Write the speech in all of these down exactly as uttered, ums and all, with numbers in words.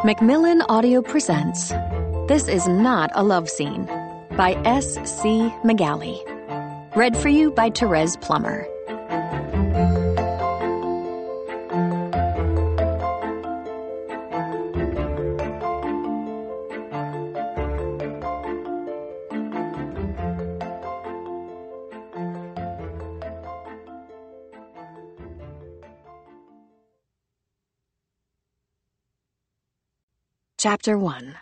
Macmillan Audio presents This Is Not a Love Scene by S C Magali. Read for you by Therese Plummer. Chapter one.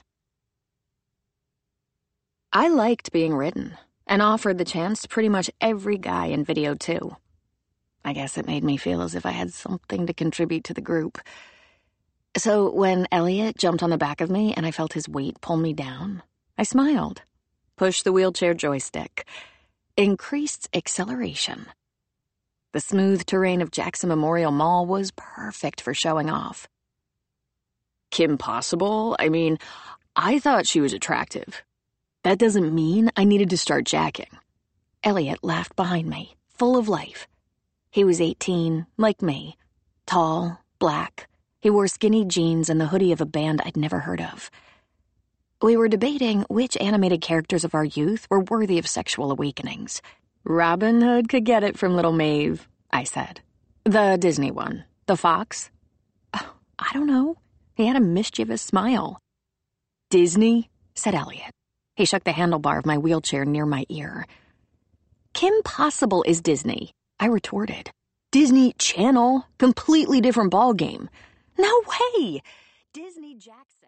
I liked being written and offered the chance to pretty much every guy in video too. I guess it made me feel as if I had something to contribute to the group. So when Elliot jumped on the back of me and I felt his weight pull me down, I smiled, pushed the wheelchair joystick, increased acceleration. The smooth terrain of Jackson Memorial Mall was perfect for showing off. Kim Possible? I mean, I thought she was attractive. That doesn't mean I needed to start jacking. Elliot laughed behind me, full of life. He was eighteen, like me. Tall, black. He wore skinny jeans and the hoodie of a band I'd never heard of. We were debating which animated characters of our youth were worthy of sexual awakenings. Robin Hood could get it from Little Maeve, I said. The Disney one. The fox? Oh, I don't know. He had a mischievous smile. Disney? Said Elliot. He shook the handlebar of my wheelchair near my ear. Kim Possible is Disney, I retorted. Disney Channel? Completely different ballgame. No way! Disney Jackson.